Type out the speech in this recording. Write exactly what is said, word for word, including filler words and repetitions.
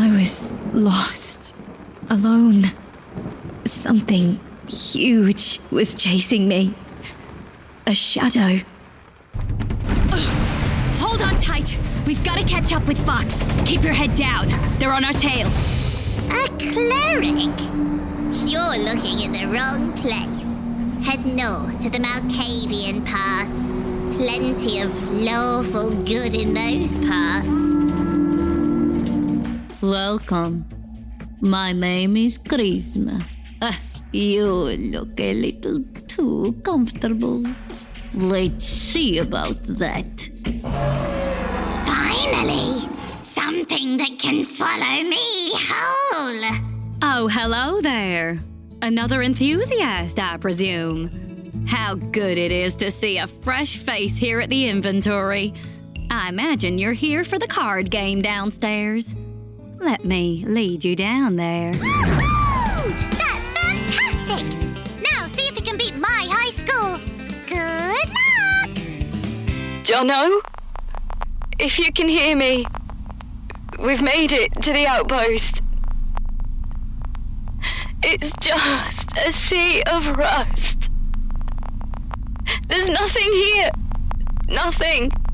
I was lost, alone. Something huge was chasing me. A shadow. Hold on tight. We've got to catch up with Fox. Keep your head down. They're on our tail. A cleric? You're looking in the wrong place. Head north to the Malkavian Pass. Plenty of lawful good in those parts. Welcome. My name is Charisma. Ah, you look a little too comfortable. Let's see about that. Finally! Something that can swallow me whole! Oh, hello there. Another enthusiast, I presume. How good it is to see a fresh face here at the inventory. I imagine you're here for the card game downstairs. Let me lead you down there. Woo-hoo! That's fantastic! Now see if you can beat my high school. Good luck! Jono? If you can hear me, we've made it to the outpost. It's just a sea of rust. There's nothing here. Nothing.